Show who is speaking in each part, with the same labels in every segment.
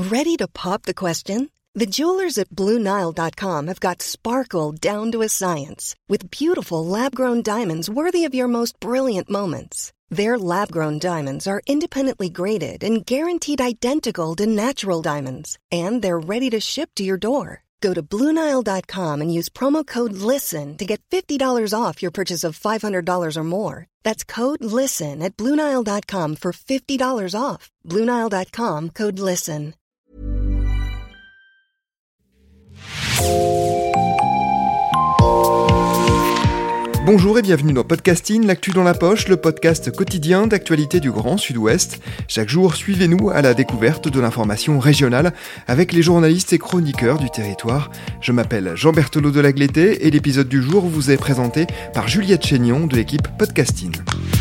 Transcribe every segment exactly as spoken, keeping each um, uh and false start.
Speaker 1: Ready to pop the question? The jewelers at Blue Nile dot com have got sparkle down to a science with beautiful lab-grown diamonds worthy of your most brilliant moments. Their lab-grown diamonds are independently graded and guaranteed identical to natural diamonds, and they're ready to ship to your door. Go to Blue Nile dot com and use promo code LISTEN to get fifty dollars off your purchase of five hundred dollars or more. That's code LISTEN at Blue Nile dot com for fifty dollars off. Blue Nile dot com, code LISTEN.
Speaker 2: Bonjour et bienvenue dans Podcasting, l'actu dans la poche, le podcast quotidien d'actualité du Grand Sud-Ouest. Chaque jour, suivez-nous à la découverte de l'information régionale avec les journalistes et chroniqueurs du territoire. Je m'appelle Jean Berthelot de Lagleté et l'épisode du jour vous est présenté par Juliette Chénion de l'équipe Podcasting.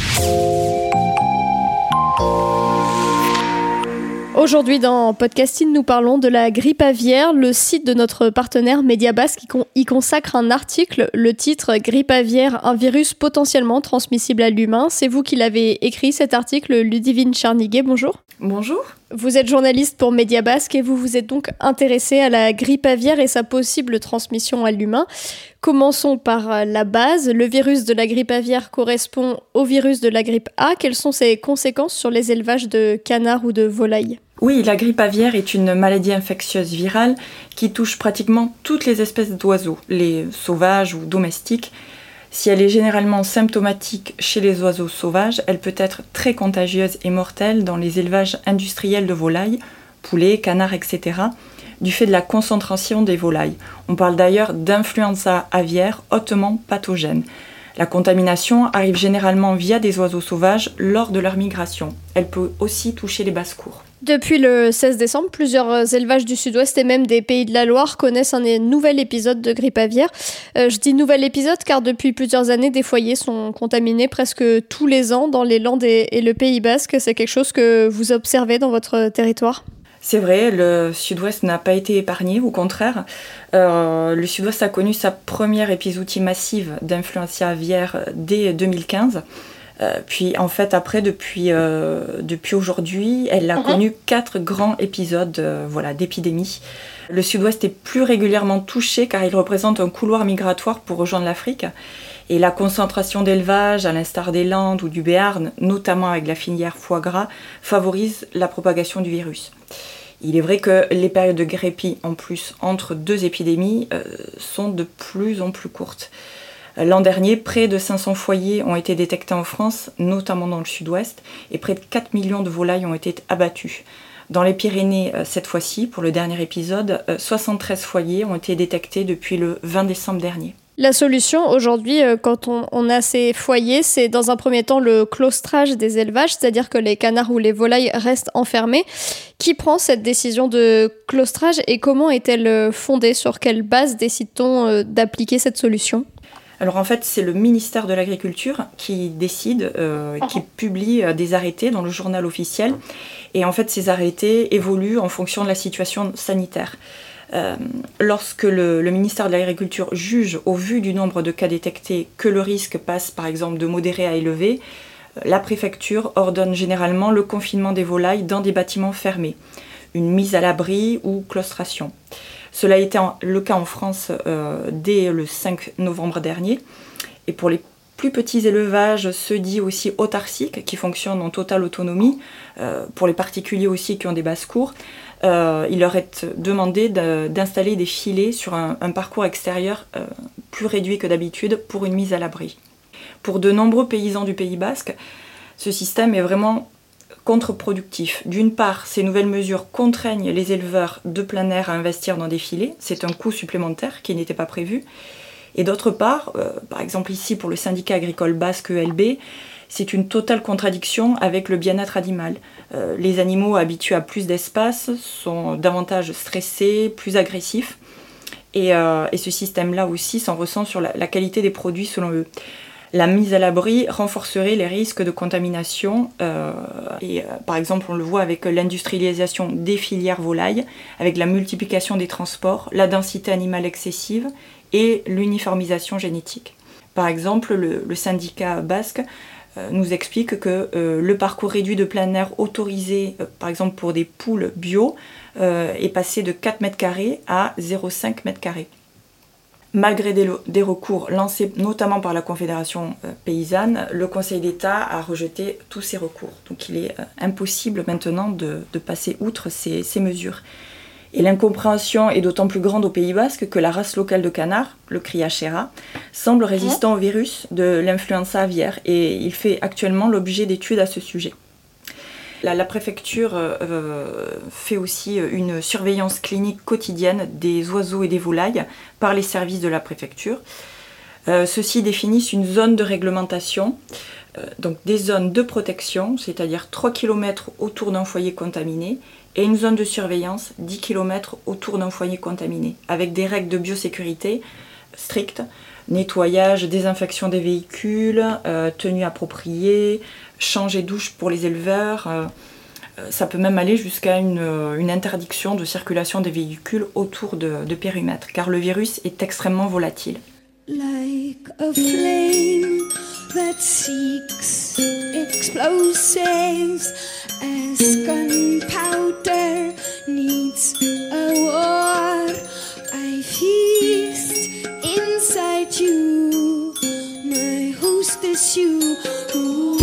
Speaker 3: Aujourd'hui dans Podcasting, nous parlons de la grippe aviaire. Le site de notre partenaire Mediabasque y consacre un article, le titre « Grippe aviaire, un virus potentiellement transmissible à l'humain ». C'est vous qui l'avez écrit cet article, Ludivine Charniguet, bonjour.
Speaker 4: Bonjour.
Speaker 3: Vous êtes journaliste pour Mediabasque et vous vous êtes donc intéressée à la grippe aviaire et sa possible transmission à l'humain. Commençons par la base. Le virus de la grippe aviaire correspond au virus de la grippe A. Quelles sont ses conséquences sur les élevages de canards ou de volailles ?
Speaker 4: Oui, la grippe aviaire est une maladie infectieuse virale qui touche pratiquement toutes les espèces d'oiseaux, les sauvages ou domestiques. Si elle est généralement symptomatique chez les oiseaux sauvages, elle peut être très contagieuse et mortelle dans les élevages industriels de volailles, poulets, canards, et cetera, du fait de la concentration des volailles. On parle d'ailleurs d'influenza aviaire hautement pathogène. La contamination arrive généralement via des oiseaux sauvages lors de leur migration. Elle peut aussi toucher les basses-cours.
Speaker 3: Depuis le seize décembre, plusieurs élevages du Sud-Ouest et même des Pays de la Loire connaissent un nouvel épisode de grippe aviaire. Euh, je dis nouvel épisode car depuis plusieurs années, des foyers sont contaminés presque tous les ans dans les Landes et, et le Pays Basque. C'est quelque chose que vous observez dans votre territoire ?
Speaker 4: C'est vrai, le Sud-Ouest n'a pas été épargné, au contraire. Euh, le Sud-Ouest a connu sa première épizootie massive d'influenza aviaire dès deux mille quinze. Euh, puis en fait après depuis, euh, depuis aujourd'hui elle a mmh. connu quatre grands épisodes euh, voilà, d'épidémie. Le Sud-Ouest est plus régulièrement touché car il représente un couloir migratoire pour rejoindre l'Afrique et la concentration d'élevage à l'instar des Landes ou du Béarn, notamment avec la filière foie gras, favorise la propagation du virus. Il est vrai que les périodes de grépie en plus entre deux épidémies euh, sont de plus en plus courtes. L'an dernier, près de cinq cents foyers ont été détectés en France, notamment dans le Sud-Ouest, et près de quatre millions de volailles ont été abattues. Dans les Pyrénées, cette fois-ci, pour le dernier épisode, soixante-treize foyers ont été détectés depuis le vingt décembre dernier.
Speaker 3: La solution aujourd'hui, quand on, on a ces foyers, c'est dans un premier temps le claustrage des élevages, c'est-à-dire que les canards ou les volailles restent enfermés. Qui prend cette décision de claustrage et comment est-elle fondée ? Sur quelle base décide-t-on d'appliquer cette solution ?
Speaker 4: Alors en fait, c'est le ministère de l'Agriculture qui décide, euh, qui publie euh, des arrêtés dans le journal officiel. Et en fait, ces arrêtés évoluent en fonction de la situation sanitaire. Euh, lorsque le, le ministère de l'Agriculture juge, au vu du nombre de cas détectés, que le risque passe par exemple de modéré à élevé, euh, la préfecture ordonne généralement le confinement des volailles dans des bâtiments fermés, une mise à l'abri ou claustration. Cela a été le cas en France euh, dès le cinq novembre dernier. Et pour les plus petits élevages, ceux dits aussi autarciques, qui fonctionnent en totale autonomie, euh, pour les particuliers aussi qui ont des basses-cours, euh, il leur est demandé de, d'installer des filets sur un, un parcours extérieur euh, plus réduit que d'habitude pour une mise à l'abri. Pour de nombreux paysans du Pays Basque, ce système est vraiment contre-productif. D'une part, ces nouvelles mesures contraignent les éleveurs de plein air à investir dans des filets. C'est un coût supplémentaire qui n'était pas prévu. Et d'autre part, euh, par exemple ici pour le syndicat agricole basque E L B, c'est une totale contradiction avec le bien-être animal. Euh, les animaux habitués à plus d'espace sont davantage stressés, plus agressifs. Et, euh, et ce système-là aussi s'en ressent sur la, la qualité des produits selon eux. La mise à l'abri renforcerait les risques de contamination. Euh, et, euh, par exemple, on le voit avec l'industrialisation des filières volailles, avec la multiplication des transports, la densité animale excessive et l'uniformisation génétique. Par exemple, le, le syndicat basque euh, nous explique que euh, le parcours réduit de plein air autorisé, euh, par exemple pour des poules bio, euh, est passé de quatre mètres carrés à zéro virgule cinq mètres carrés. Malgré des, des recours lancés notamment par la Confédération euh, paysanne, le Conseil d'État a rejeté tous ces recours. Donc il est euh, impossible maintenant de, de passer outre ces, ces mesures. Et l'incompréhension est d'autant plus grande au Pays Basque que la race locale de canard, le criachera, semble résistant au virus de l'influenza aviaire et il fait actuellement l'objet d'études à ce sujet. La, la préfecture euh, fait aussi une surveillance clinique quotidienne des oiseaux et des volailles par les services de la préfecture. Euh, ceux-ci définissent une zone de réglementation, euh, donc des zones de protection, c'est-à-dire trois kilomètres autour d'un foyer contaminé, et une zone de surveillance, dix kilomètres autour d'un foyer contaminé, avec des règles de biosécurité strictes, nettoyage, désinfection des véhicules, euh, tenue appropriée, changer douche pour les éleveurs. Euh, ça peut même aller jusqu'à une, une interdiction de circulation des véhicules autour de, de périmètres, car le virus est extrêmement volatile.
Speaker 5: Like a flame that seeks explosives as gunpowder needs a war. I feast inside you, my hostess you. Ooh.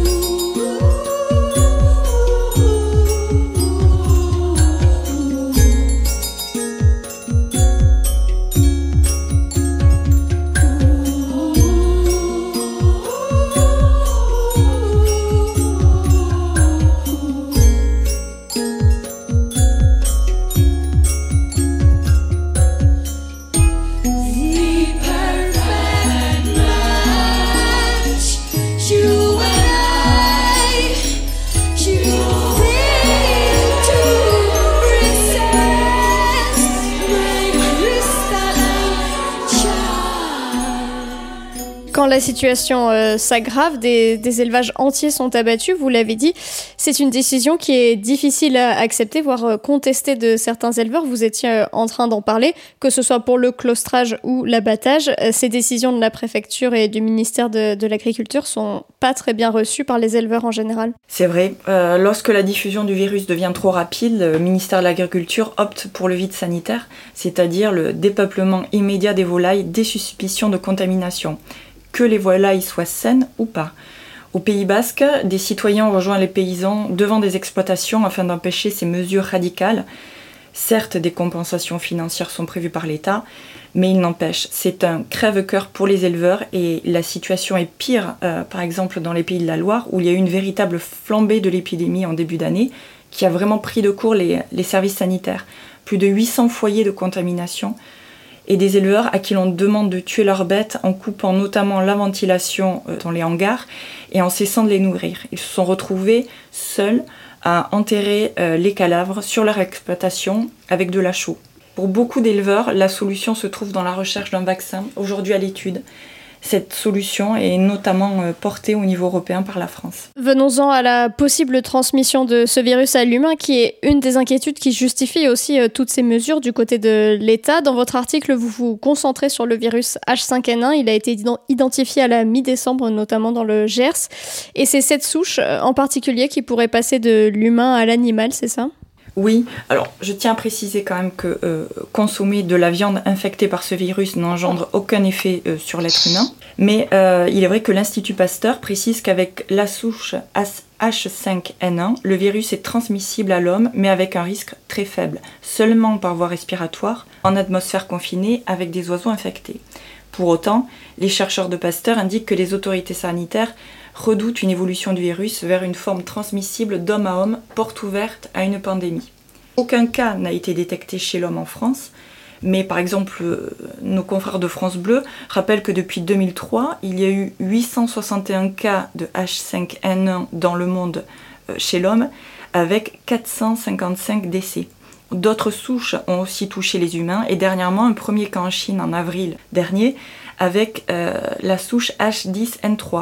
Speaker 3: Quand la situation euh, s'aggrave, des, des élevages entiers sont abattus, vous l'avez dit. C'est une décision qui est difficile à accepter, voire euh, contestée de certains éleveurs. Vous étiez euh, en train d'en parler, que ce soit pour le claustrage ou l'abattage. Euh, ces décisions de la préfecture et du ministère de, de l'Agriculture sont pas très bien reçues par les éleveurs en général.
Speaker 4: C'est vrai. Euh, lorsque la diffusion du virus devient trop rapide, le ministère de l'Agriculture opte pour le vide sanitaire, c'est-à-dire le dépeuplement immédiat des volailles dès suspicion de contamination, que les volailles soient saines ou pas. Au Pays Basque, des citoyens ont rejoint les paysans devant des exploitations afin d'empêcher ces mesures radicales. Certes, des compensations financières sont prévues par l'État, mais il n'empêche, c'est un crève-cœur pour les éleveurs et la situation est pire, euh, par exemple dans les Pays de la Loire, où il y a eu une véritable flambée de l'épidémie en début d'année, qui a vraiment pris de court les, les services sanitaires. Plus de huit cents foyers de contamination, et des éleveurs à qui l'on demande de tuer leurs bêtes en coupant notamment la ventilation dans les hangars et en cessant de les nourrir. Ils se sont retrouvés seuls à enterrer les cadavres sur leur exploitation avec de la chaux. Pour beaucoup d'éleveurs, la solution se trouve dans la recherche d'un vaccin, aujourd'hui à l'étude. Cette solution est notamment portée au niveau européen par la France.
Speaker 3: Venons-en à la possible transmission de ce virus à l'humain, qui est une des inquiétudes qui justifie aussi toutes ces mesures du côté de l'État. Dans votre article, vous vous concentrez sur le virus H cinq N un. Il a été identifié à la mi-décembre, notamment dans le Gers. Et c'est cette souche en particulier qui pourrait passer de l'humain à l'animal, c'est ça ?
Speaker 4: Oui, alors je tiens à préciser quand même que euh, consommer de la viande infectée par ce virus n'engendre aucun effet euh, sur l'être humain. Mais euh, il est vrai que l'Institut Pasteur précise qu'avec la souche H cinq N un, le virus est transmissible à l'homme, mais avec un risque très faible, seulement par voie respiratoire, en atmosphère confinée avec des oiseaux infectés. Pour autant, les chercheurs de Pasteur indiquent que les autorités sanitaires redoutent une évolution du virus vers une forme transmissible d'homme à homme, porte ouverte à une pandémie. Aucun cas n'a été détecté chez l'homme en France, mais par exemple, nos confrères de France Bleu rappellent que depuis deux mille trois, il y a eu huit cent soixante et un cas de H cinq N un dans le monde chez l'homme, avec quatre cent cinquante-cinq décès. D'autres souches ont aussi touché les humains, et dernièrement, un premier cas en Chine en avril dernier, avec euh, la souche H dix N trois.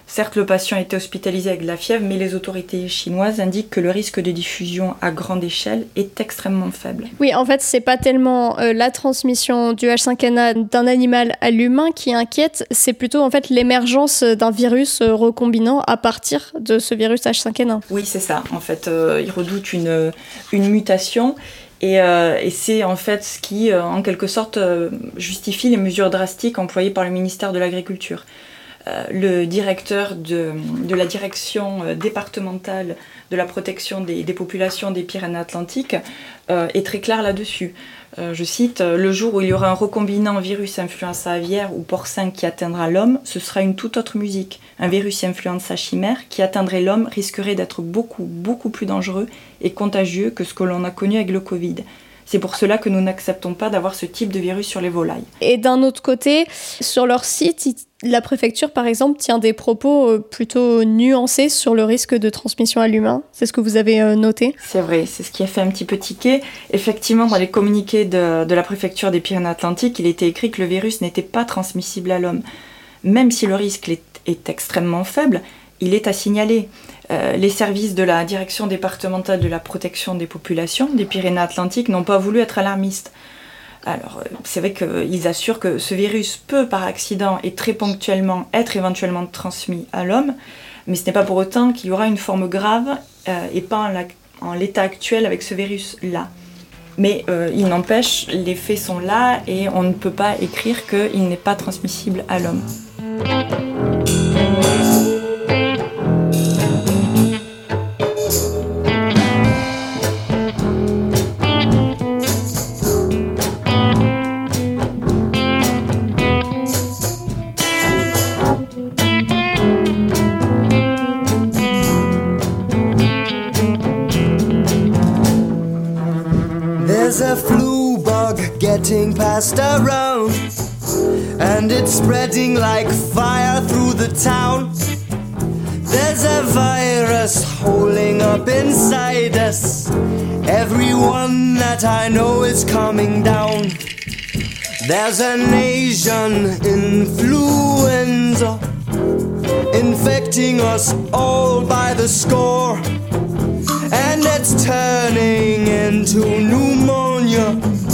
Speaker 4: Certes, le patient a été hospitalisé avec de la fièvre, mais les autorités chinoises indiquent que le risque de diffusion à grande échelle est extrêmement faible.
Speaker 3: Oui, en fait, c'est pas tellement euh, la transmission du H cinq N A d'un animal à l'humain qui inquiète, c'est plutôt en fait l'émergence d'un virus euh, recombinant à partir de ce virus H cinq N un.
Speaker 4: Oui, c'est ça. En fait, euh, ils redoutent une, une mutation. Et, euh, et c'est en fait ce qui, euh, en quelque sorte, euh, justifie les mesures drastiques employées par le ministère de l'Agriculture. Euh, le directeur de, de la direction euh, départementale de la protection des, des populations des Pyrénées-Atlantiques euh, est très clair là-dessus. Euh, je cite, « Le jour où il y aura un recombinant virus influenza aviaire ou porcin qui atteindra l'homme, ce sera une toute autre musique. Un virus influenza chimère qui atteindrait l'homme risquerait d'être beaucoup, beaucoup plus dangereux et contagieux que ce que l'on a connu avec le Covid. C'est pour cela que nous n'acceptons pas d'avoir ce type de virus sur les volailles. »
Speaker 3: Et d'un autre côté, sur leur site, la préfecture, par exemple, tient des propos plutôt nuancés sur le risque de transmission à l'humain. C'est ce que vous avez noté ?
Speaker 4: C'est vrai, c'est ce qui a fait un petit peu tiquer. Effectivement, dans les communiqués de, de la préfecture des Pyrénées-Atlantiques, il était écrit que le virus n'était pas transmissible à l'homme. Même si le risque est, est extrêmement faible, il est à signaler. Euh, les services de la direction départementale de la protection des populations des Pyrénées-Atlantiques n'ont pas voulu être alarmistes. Alors, c'est vrai qu'ils assurent que ce virus peut, par accident et très ponctuellement, être éventuellement transmis à l'homme, mais ce n'est pas pour autant qu'il y aura une forme grave euh, et pas en, la, en l'état actuel avec ce virus-là. Mais euh, il n'empêche, les faits sont là et on ne peut pas écrire qu'il n'est pas transmissible à l'homme.
Speaker 6: There's a flu bug getting passed around, and it's spreading like fire through the town. There's a virus holding up inside us. Everyone that I know is coming down. There's an Asian influenza infecting us all by the score. And it's turning into pneumonia.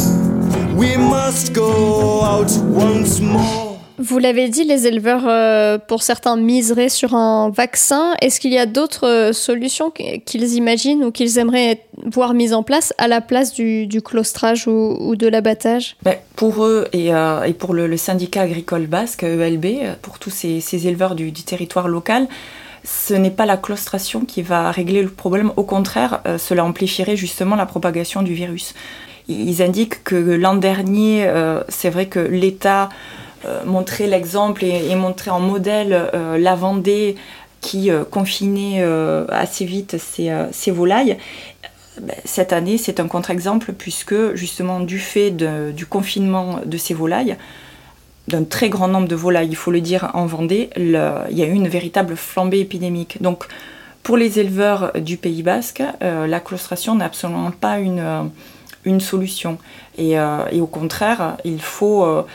Speaker 6: We must go out once more.
Speaker 3: Vous l'avez dit, les éleveurs, euh, pour certains, miseraient sur un vaccin. Est-ce qu'il y a d'autres euh, solutions qu'ils imaginent ou qu'ils aimeraient voir mises en place à la place du, du claustrage ou, ou de l'abattage ?
Speaker 4: Ben, pour eux et, euh, et pour le, le syndicat agricole basque, E L B, pour tous ces, ces éleveurs du, du territoire local, ce n'est pas la claustration qui va régler le problème. Au contraire, euh, cela amplifierait justement la propagation du virus. Ils indiquent que l'an dernier, euh, c'est vrai que l'État euh, montrait l'exemple et, et montrait en modèle euh, la Vendée qui euh, confinait euh, assez vite ses, euh, ses volailles. Ben, cette année, c'est un contre-exemple puisque justement du fait de, du confinement de ces volailles, d'un très grand nombre de volailles, il faut le dire, en Vendée, le, il y a eu une véritable flambée épidémique. Donc, pour les éleveurs du Pays Basque, euh, la claustration n'est absolument pas une, euh, une solution. Et, euh, et au contraire, il faut, euh,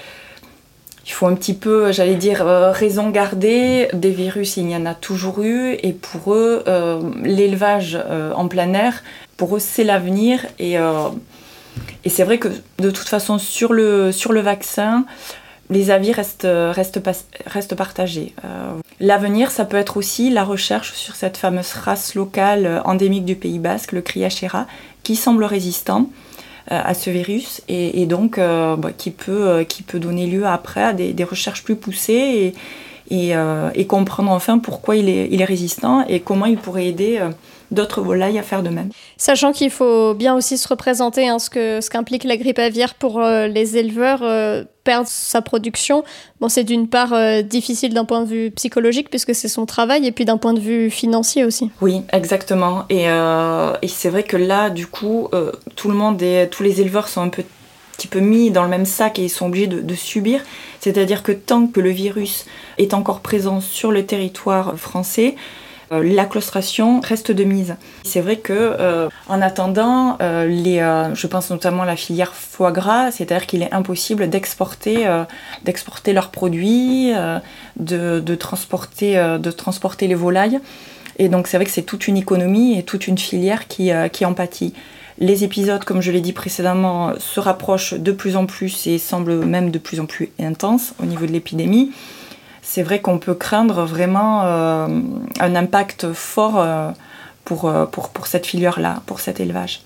Speaker 4: il faut un petit peu, j'allais dire, euh, raison garder. Des virus, il y en a toujours eu. Et pour eux, euh, l'élevage euh, en plein air, pour eux, c'est l'avenir. Et, euh, et c'est vrai que, de toute façon, sur le, sur le vaccin, les avis restent, restent, restent partagés. Euh, l'avenir, ça peut être aussi la recherche sur cette fameuse race locale endémique du Pays Basque, le Criachera, qui semble résistant euh, à ce virus et, et donc euh, bah, qui, peut, euh, qui peut donner lieu après à des, des recherches plus poussées et, et, euh, et comprendre enfin pourquoi il est, il est résistant et comment il pourrait aider euh, d'autres volailles à faire de même.
Speaker 3: Sachant qu'il faut bien aussi se représenter hein, ce, que, ce qu'implique la grippe aviaire pour euh, les éleveurs, euh, perdre sa production. Bon, c'est d'une part euh, difficile d'un point de vue psychologique puisque c'est son travail et puis d'un point de vue financier aussi.
Speaker 4: Oui, exactement. Et, euh, et c'est vrai que là, du coup, euh, tout le monde et tous les éleveurs sont un peu, petit peu mis dans le même sac et ils sont obligés de, de subir. C'est-à-dire que tant que le virus est encore présent sur le territoire français, Euh, la claustration reste de mise. C'est vrai que euh, en attendant, euh, les, euh, je pense notamment à la filière foie gras, c'est-à-dire qu'il est impossible d'exporter, euh, d'exporter leurs produits, euh, de, de, transporter, euh, de transporter les volailles. Et donc c'est vrai que c'est toute une économie et toute une filière qui, euh, qui en pâtit. Les épisodes, comme je l'ai dit précédemment, se rapprochent de plus en plus et semblent même de plus en plus intenses au niveau de l'épidémie. C'est vrai qu'on peut craindre vraiment euh, un impact fort euh, pour, euh, pour, pour cette filière-là, pour cet élevage.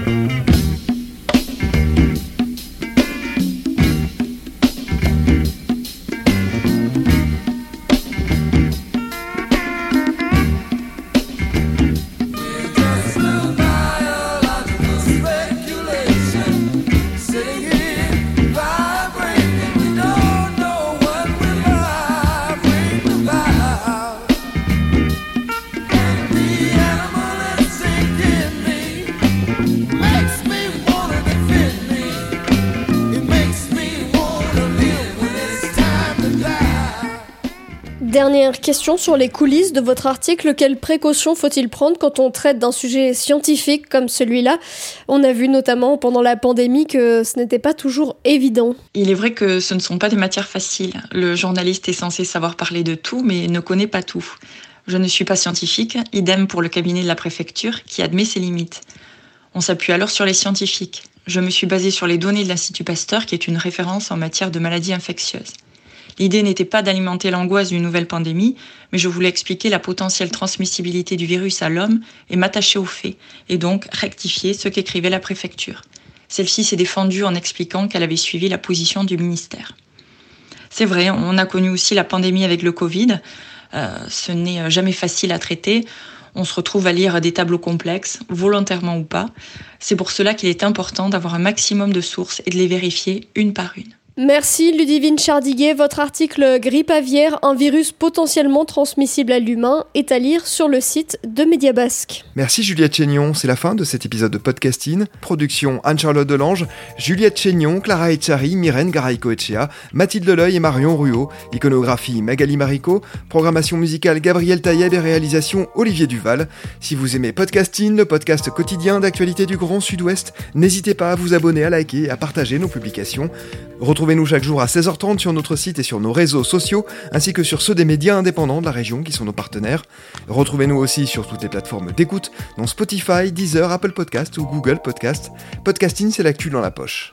Speaker 3: Dernière question sur les coulisses de votre article. Quelles précautions faut-il prendre quand on traite d'un sujet scientifique comme celui-là ? On a vu notamment pendant la pandémie que ce n'était pas toujours évident.
Speaker 7: Il est vrai que ce ne sont pas des matières faciles. Le journaliste est censé savoir parler de tout, mais ne connaît pas tout. Je ne suis pas scientifique, idem pour le cabinet de la préfecture, qui admet ses limites. On s'appuie alors sur les scientifiques. Je me suis basée sur les données de l'Institut Pasteur, qui est une référence en matière de maladies infectieuses. L'idée n'était pas d'alimenter l'angoisse d'une nouvelle pandémie, mais je voulais expliquer la potentielle transmissibilité du virus à l'homme et m'attacher aux faits, et donc rectifier ce qu'écrivait la préfecture. Celle-ci s'est défendue en expliquant qu'elle avait suivi la position du ministère. C'est vrai, on a connu aussi la pandémie avec le Covid. Euh, ce n'est jamais facile à traiter. On se retrouve à lire des tableaux complexes, volontairement ou pas. C'est pour cela qu'il est important d'avoir un maximum de sources et de les vérifier une par une.
Speaker 3: Merci Ludivine Chardiguet. Votre article « Grippe aviaire, un virus potentiellement transmissible à l'humain » est à lire sur le site de Média Basque.
Speaker 2: Merci Juliette Chénion, c'est la fin de cet épisode de Podcasting. Production Anne-Charlotte Delange, Juliette Chénion, Clara Echari, Myrène Garay-Coetchea, Mathilde Deleuil et Marion Ruot. Iconographie Magali Marico, programmation musicale Gabriel Taïeb et réalisation Olivier Duval. Si vous aimez Podcasting, le podcast quotidien d'actualité du Grand Sud-Ouest, n'hésitez pas à vous abonner, à liker et à partager nos publications. Retrouvez-nous chaque jour à seize heures trente sur notre site et sur nos réseaux sociaux, ainsi que sur ceux des médias indépendants de la région qui sont nos partenaires. Retrouvez-nous aussi sur toutes les plateformes d'écoute, dont Spotify, Deezer, Apple Podcast ou Google Podcast. Podcasting, c'est l'actu dans la poche.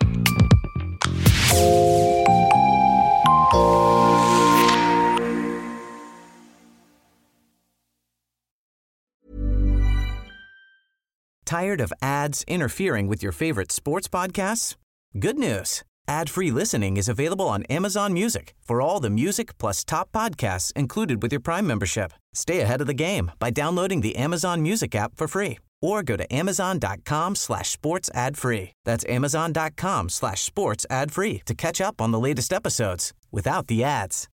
Speaker 8: Tired of ads interfering with your favorite sports podcasts? Good news. Ad-free listening is available on Amazon Music for all the music plus top podcasts included with your Prime membership. Stay ahead of the game by downloading the Amazon Music app for free or go to amazon.com slash sports ad free. That's amazon.com slash sports ad free to catch up on the latest episodes without the ads.